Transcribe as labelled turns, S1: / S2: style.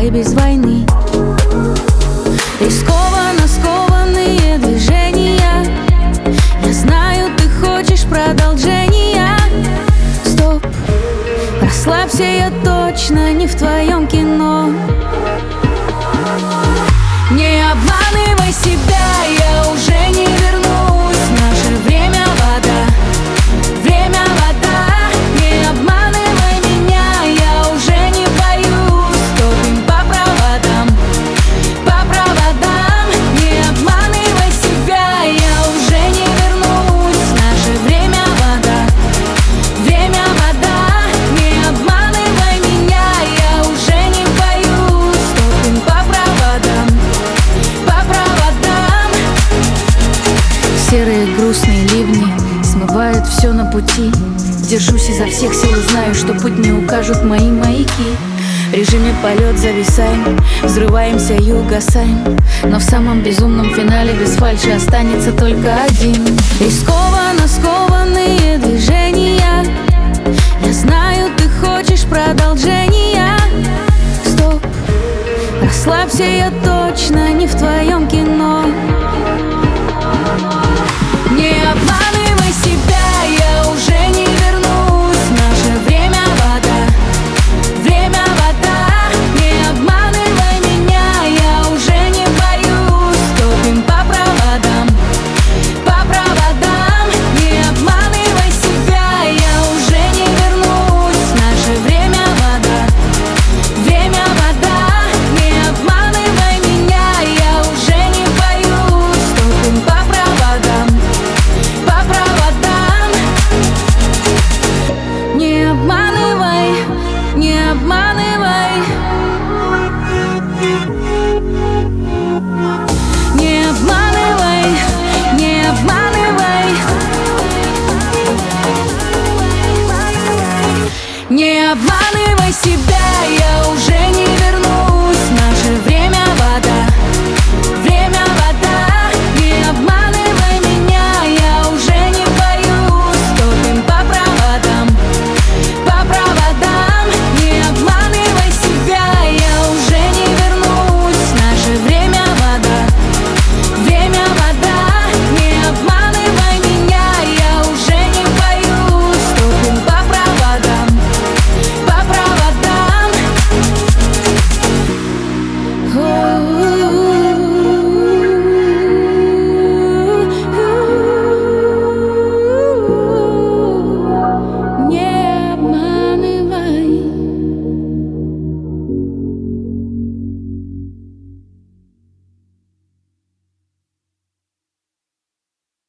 S1: финале без войны. Рискованно скованные движения. Я знаю, ты хочешь продолжения. Стоп, расслабься, я точно не в твоем кино. Не обманывай себя, я уже не вернусь. Наше время вода, время вода. Не обманывай меня, я уже не боюсь. Топим по проводам, по проводам. Не обманывай себя, я уже не вернусь. Наше время вода, время вода. Не обманывай меня, я уже не боюсь. Топим по проводам, по проводам. Серые грустные ливни смывают все на пути. Держусь изо всех сил и знаю, что путь не укажут мои маяки. В режиме полет зависаем, взрываемся и угасаем. Но в самом безумном финале без фальши останется только один. Рискованно скованные движения. Я знаю, ты хочешь продолжения. Стоп, расслабься, я точно не в твоем кино.